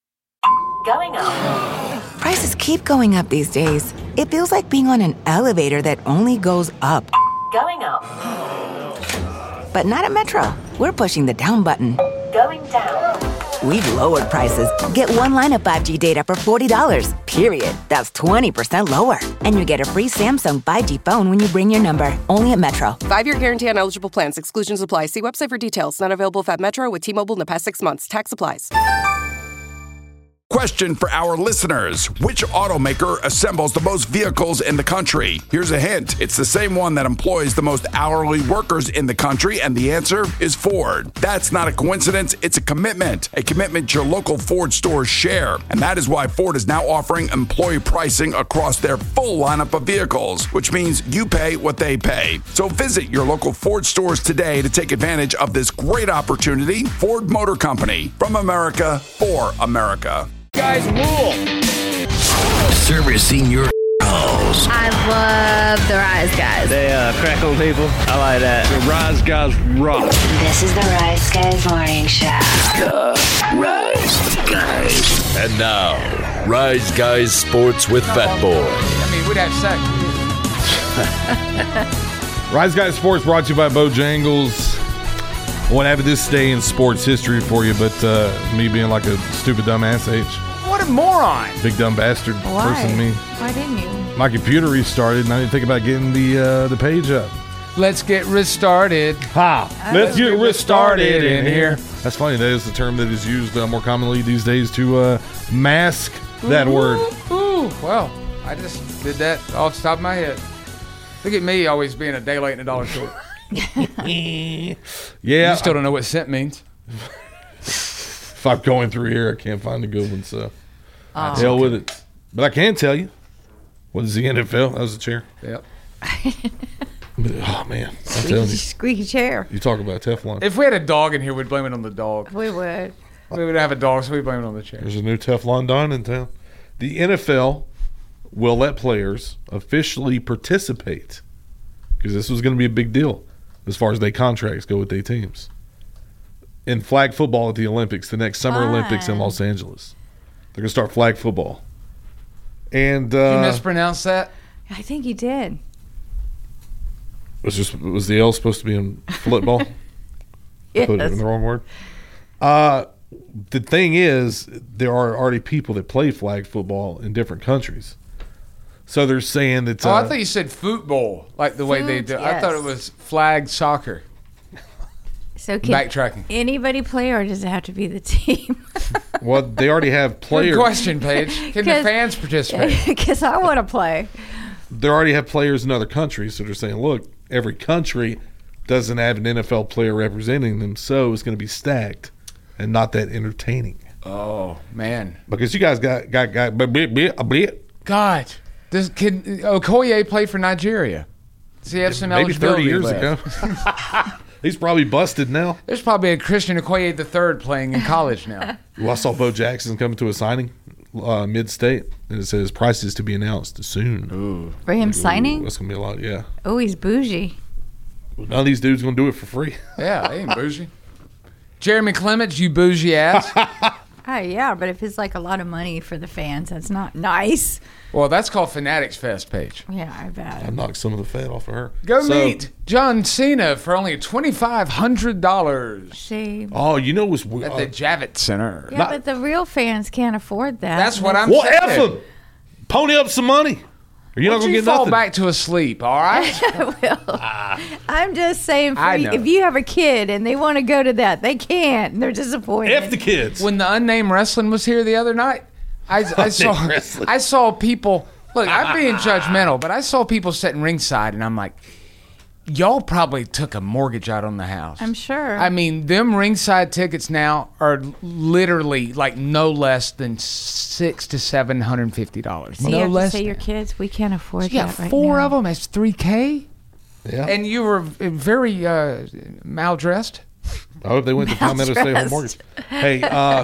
Going up. Prices keep going up these days. It feels like being on an elevator that only goes up. Going up. But not at Metro. We're pushing the down button. Going down. We've lowered prices. Get one line of five G data for forty dollars, period. That's twenty percent lower. And you get a free Samsung five G phone when you bring your number. Only at Metro. Five-year guarantee on eligible plans. Exclusions apply. See website for details. Not available at Metro with T-Mobile in the past six months. Tax applies. Question for our listeners. Which automaker assembles the most vehicles in the country? Here's a hint. It's the same one that employs the most hourly workers in the country, and the answer is Ford. That's not a coincidence. It's a commitment. A commitment your local Ford stores share. And that is why Ford is now offering employee pricing across their full lineup of vehicles, which means you pay what they pay. So visit your local Ford stores today to take advantage of this great opportunity. Ford Motor Company. From America, for America. Guys rule. Servicing your calls. I love the Rise Guys. They uh, crack on people. I like that. The Rise Guys rock. This is the Rise Guys Morning Show. The Rise Guys. And now, Rise Guys Sports with Fat Boy. I mean, we'd have sex. Rise Guys Sports brought to you by Bojangles. What happened this day in sports history for you, but uh, me being like a stupid dumbass H. What a moron. Big dumb bastard Why? person me. Why didn't you? My computer restarted, and I didn't think about getting the uh, the page up. Let's get restarted. Ha! Oh. Let's get restarted in in here. That's funny. That is the term that is used uh, more commonly these days to uh, mask that Ooh, word. Ooh, well, I just did that off the top of my head. Look at me always being a day late and a dollar short. Yeah. You still don't know what cent means. If I'm going through here, I can't find a good one, so Oh. hell with it. But I can tell you, what is the N F L? That was a chair. Yep. But, oh, man. I'm telling Squeaky, you. squeaky chair. You talk about Teflon. If we had a dog in here, we'd blame it on the dog. We would. We would have a dog, so we'd blame it on the chair. There's a new Teflon Don in town. The N F L will let players officially participate, because this was going to be a big deal as far as their contracts go with their teams, in flag football at the Olympics, the next Summer Fun. Olympics in Los Angeles. They're going to start flag football. And Did uh, you mispronounce that? I think you did. was just was the L supposed to be in football? Yes. Put it in the wrong word. Uh, the thing is, there are already people that play flag football in different countries. So they're saying that. Oh, Uh, I thought you said football, like the way they Foot, do. I thought it yes. was flag soccer. So can Backtracking. anybody play, or does it have to be the team? well, they already have players. Good question, Paige. Can the 'Cause- fans participate? Because I want to play. They already have players in other countries, so they're saying, look, every country doesn't have an N F L player representing them, so it's going to be stacked and not that entertaining. Oh man! Because you guys got got got blah, blah, blah, blah. God, does kid Okoye play for Nigeria? Does he have some Maybe thirty eligibility years left? ago. He's probably busted now. There's probably a Christian Okoye the third playing in college now. Well, I saw Bo Jackson come to a signing uh, mid-state, and it says prices to be announced soon. Ooh. For him signing? That's going to be a lot, yeah. Oh, he's bougie. None of these dudes going to do it for free. Yeah, they ain't bougie. Jeremy Clements, you bougie ass. Oh, yeah, but if it's like a lot of money for the fans, that's not nice. Well, that's called Fanatics Fest, Paige. Yeah, I bet. I knocked some of the fat off of her. Go So- meet John Cena for only twenty-five hundred dollars See? Oh, you know what's at weird? the Javits Center. Yeah, but the real fans can't afford that. That's what I'm Well, saying. F them. Pony up some money. Or you're Why not don't going to you get fall nothing. back to a sleep, all right? I'm just saying, for I you, know. if you have a kid and they want to go to that, they can't, and they're disappointed. F the kids. When the unnamed wrestling was here the other night, I, I saw wrestling. I saw people. Look, I'm being judgmental, but I saw people sitting ringside, and I'm like, y'all probably took a mortgage out on the house. I'm sure. I mean, them ringside tickets now are literally like no less than six to seven hundred and fifty dollars. So no you have less. to say your kids, we can't afford you got that right four now. of them. That's three k. Yeah. And you were very uh, mal-dressed. I hope they went to Palmetto State Home Mortgage. Hey, uh,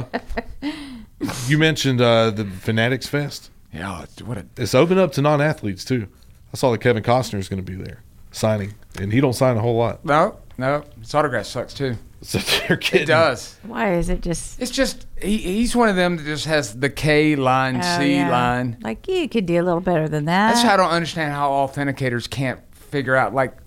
you mentioned uh, the Fanatics Fest. Yeah, what a It's open up to non-athletes, too. I saw that Kevin Costner is going to be there signing, and he don't sign a whole lot. no, no. His autograph sucks too. So they're kidding. It does. Why is it just... It's just he, he's one of them that just has the K line, Oh, C yeah. line. Like, you could do a little better than that. That's how I don't understand how authenticators can't figure out like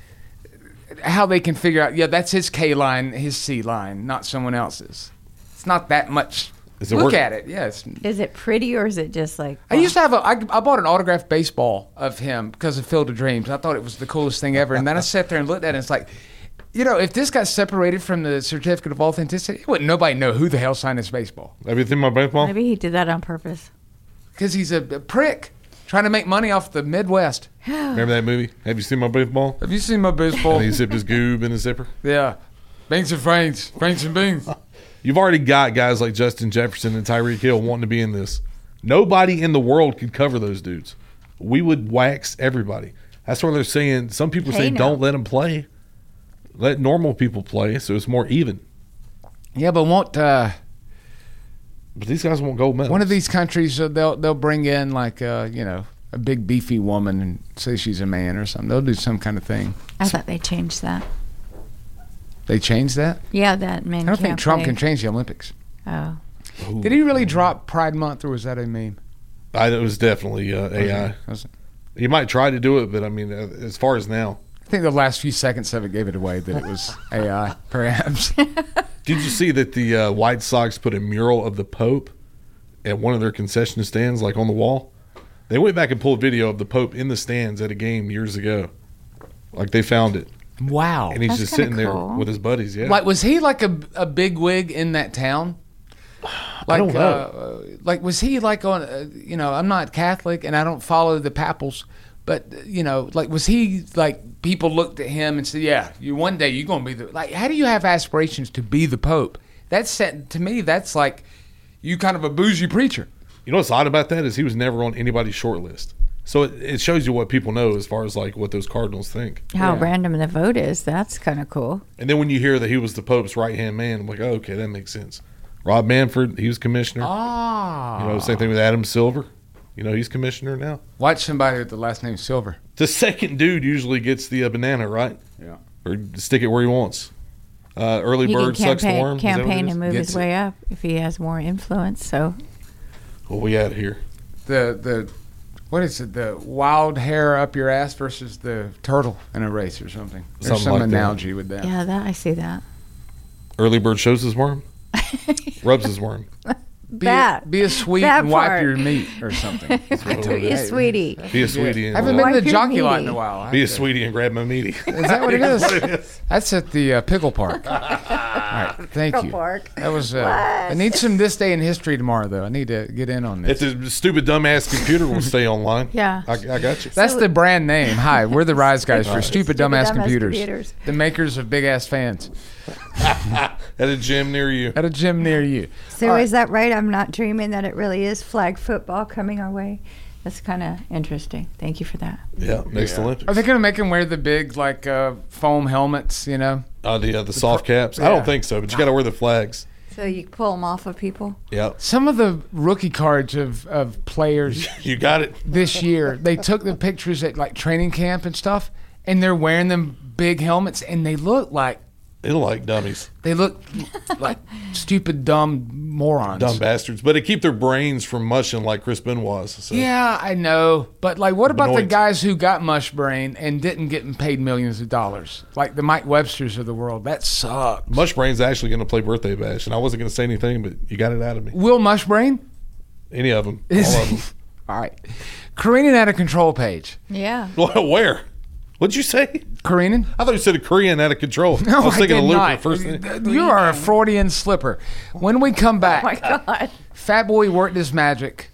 how they can figure out. Yeah, that's his K line, his C line, not someone else's. It's not that much. Is it Look work- at it. Yes. Is it pretty, or is it just like... I used to have a. I, I bought an autographed baseball of him because of Field of Dreams. I thought it was the coolest thing ever, and then I sat there and looked at it. and It's like, you know, if this got separated from the certificate of authenticity, wouldn't nobody know who the hell signed this baseball Have you seen my baseball? Maybe he did that on purpose. because he's a, a prick trying to make money off the Midwest. Remember that movie? Have you seen my baseball? Have you seen my baseball? And he zipped his goob in his zipper. Yeah, beans and franks, franks and beans. You've already got guys like Justin Jefferson and Tyreek Hill wanting to be in this. Nobody in the world could cover those dudes. We would wax everybody. That's why they're saying, some people Hey, say now. don't let them play. Let normal people play so it's more even. Yeah, but won't uh, But these guys want gold medals. one of these countries uh, they'll they'll bring in like uh, you know a big beefy woman and say she's a man or something. They'll do some kind of thing. I thought they changed that. They changed that. Yeah, that men I don't think can't Trump play. can change the Olympics. Oh. Did he really drop Pride Month, or was that a meme? I, it was definitely uh, A I. Was it? You might try to do it, but I mean, uh, as far as now, I think the last few seconds of it gave it away that it was A I, perhaps. Did you see that the uh, White Sox put a mural of the Pope at one of their concession stands, like on the wall? They went back and pulled video of the Pope in the stands at a game years ago. Like they found it. Wow. And he's That's just kinda sitting cool. there with his buddies, yeah. Like, was he like a, a big wig in that town? Like, I don't know. Uh, like, was he like on, uh, you know, I'm not Catholic and I don't follow the papals, but, uh, you know, like, was he like, people looked at him and said, yeah, you one day you're going to be the, like, how do you have aspirations to be the Pope? That's, to me, that's like, you kind of a bougie preacher. You know what's odd about that is he was never on anybody's short list. So it, it shows you what people know as far as like what those Cardinals think. How Yeah. random the vote is. That's kind of cool. And then when you hear that he was the Pope's right-hand man, I'm like, oh, okay, that makes sense. Rob Manfred, he was commissioner. Ah. You know, same thing with Adam Silver. You know, he's commissioner now. Watch somebody with the last name Silver. The second dude usually gets the uh, banana, right? Yeah. Or stick it where he wants. Uh, early He bird can sucks the campaign, worm. Is that what it campaign is? and move Gets his it. way up if he has more influence. So What we at here? The, the, what is it? The wild hair up your ass versus the turtle in a race or something. There's Something some like that. analogy with that. yeah, that I see that. Early bird shows his worm, rubs his worm. Be, That- be a sweet that and wipe part. your meat or something. That's what Be it a is. sweetie. Be a sweetie. I and haven't uh, been to Wipe the your jockey lot in meaty. a while. I Be a have to- sweetie and grab my meaty. Is that what it is? That's what it is. That's at the uh, pickle park. All right, thank Pickle you. park. That was. Uh, I need some this day in history tomorrow, though. I need to get in on If this. the stupid dumbass computer will stay online, Yeah. I, I got you. That's the brand name. Hi, we're the Rise Guys for Right. stupid, Stupid dumbass, Dumbass computers. Computers. The makers of big ass fans At a gym near you. at a gym near you. So All right. is that right? I'm not dreaming that it really is flag football coming our way. That's kind of interesting. Thank you for that. Yeah, next Olympics. Are they going to make him wear the big like uh, foam helmets? You know. Uh, the uh, the soft caps. I yeah. don't think so, but you got to wear the flags. So you pull them off of people? Yeah, Some of the rookie cards of, of players you got it. this year, they took the pictures at like training camp and stuff, and they're wearing them big helmets, and they look like They look like dummies, they look like stupid dumb morons. dumb bastards. But they keep their brains from mushing like Chris Benoit's. So. Yeah, I know, but like, what about the Benoit. guys who got mush brain and didn't get paid millions of dollars, like the Mike Websters of the world? That sucks. Mushbrain's actually going to play birthday bash, and I wasn't going to say anything, but you got it out of me. Will Mushbrain? Any of them, all of them. All right, careening out of control page. Yeah. Well, where? What'd you say? Careening? I thought you said a Korean out of control. No, I was I thinking did of Luke not. first thing. You are a Freudian slipper. When we come back, Oh my God. Fat Boy worked his magic.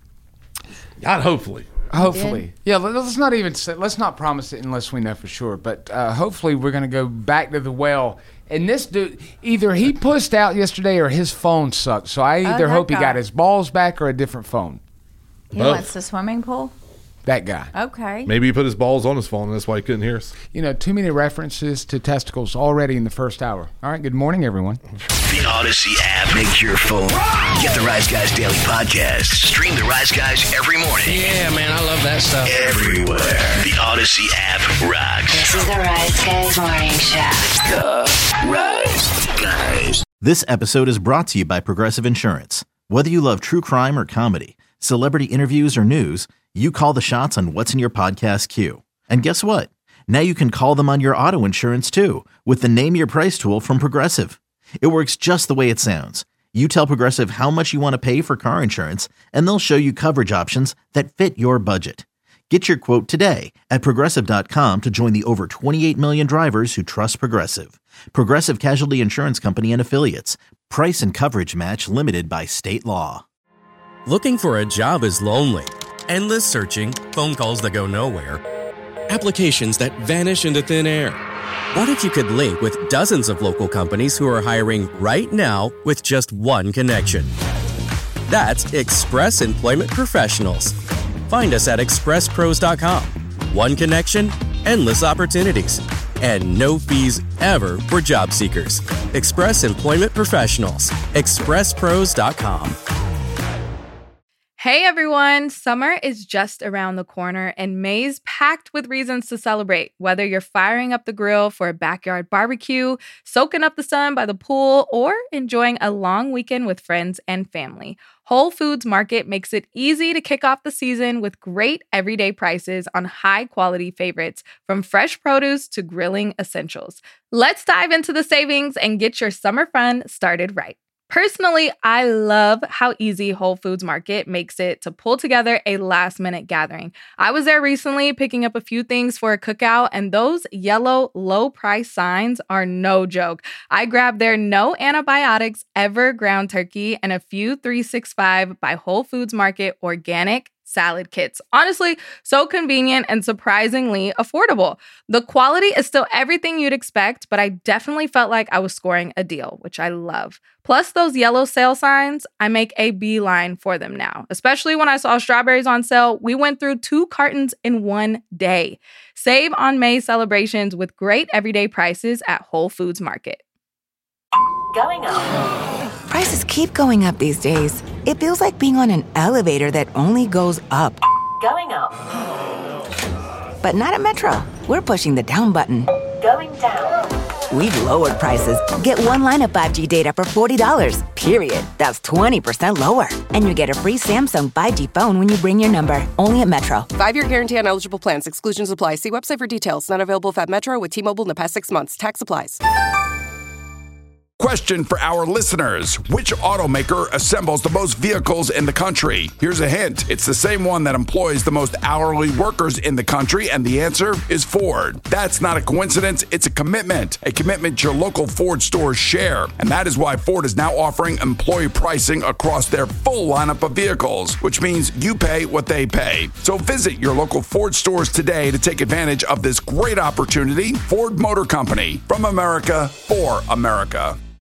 God, hopefully. Hopefully, yeah. let- Let's not even say, let's not promise it unless we know for sure. But uh, hopefully, we're gonna go back to the well. And this dude, either he pushed out yesterday or his phone sucked. So I either that hope he guy. got his balls back or a different phone. He Both. wants the swimming pool? That guy. Okay. Maybe he put his balls on his phone, and that's why he couldn't hear us. You know, too many references to testicles already in the first hour. All right. Good morning, everyone. The Odyssey app makes your phone. Get the Rise Guys Daily Podcast. Stream the Rise Guys every morning. Yeah, man, I love that stuff. Everywhere. The Odyssey app rocks. This is the Rise Guys Morning Show. The Rise Guys. This episode is brought to you by Progressive Insurance. Whether you love true crime or comedy, celebrity interviews or news, you call the shots on what's in your podcast queue. And guess what? Now you can call them on your auto insurance too with the Name Your Price tool from Progressive. It works just the way it sounds. You tell Progressive how much you want to pay for car insurance, and they'll show you coverage options that fit your budget. Get your quote today at Progressive dot com to join the over twenty-eight million drivers who trust Progressive. Progressive Casualty Insurance Company and Affiliates. Price and coverage match limited by state law. Looking for a job is lonely. Endless searching, phone calls that go nowhere, applications that vanish into thin air. What if you could link with dozens of local companies who are hiring right now with just one connection? That's Express Employment Professionals. Find us at express pros dot com. One connection, endless opportunities, and no fees ever for job seekers. Express Employment Professionals. express pros dot com. Hey everyone, summer is just around the corner and May's packed with reasons to celebrate. Whether you're firing up the grill for a backyard barbecue, soaking up the sun by the pool, or enjoying a long weekend with friends and family, Whole Foods Market makes it easy to kick off the season with great everyday prices on high-quality favorites, from fresh produce to grilling essentials. Let's dive into the savings and get your summer fun started right. Personally, I love how easy Whole Foods Market makes it to pull together a last-minute gathering. I was there recently picking up a few things for a cookout, and those yellow low-price signs are no joke. I grabbed their no antibiotics ever ground turkey and a few three sixty-five by Whole Foods Market organic salad kits. Honestly, so convenient and surprisingly affordable. The quality is still everything you'd expect, but I definitely felt like I was scoring a deal, which I love. Plus those yellow sale signs, I make a beeline for them now. Especially when I saw strawberries on sale, we went through two cartons in one day. Save on May celebrations with great everyday prices at Whole Foods Market. Going up. Prices keep going up these days. It feels like being on an elevator that only goes up. Going up. But not at Metro. We're pushing the down button. Going down. We've lowered prices. Get one line of five G data for forty dollars, period. That's twenty percent lower. And you get a free Samsung five G phone when you bring your number. Only at Metro. Five-year guarantee on eligible plans. Exclusions apply. See website for details. Not available at Metro with T-Mobile in the past six months. Tax applies. Question for our listeners. Which automaker assembles the most vehicles in the country? Here's a hint. It's the same one that employs the most hourly workers in the country, and the answer is Ford. That's not a coincidence. It's a commitment. A commitment your local Ford stores share. And that is why Ford is now offering employee pricing across their full lineup of vehicles, which means you pay what they pay. So visit your local Ford stores today to take advantage of this great opportunity. Ford Motor Company. From America, for America.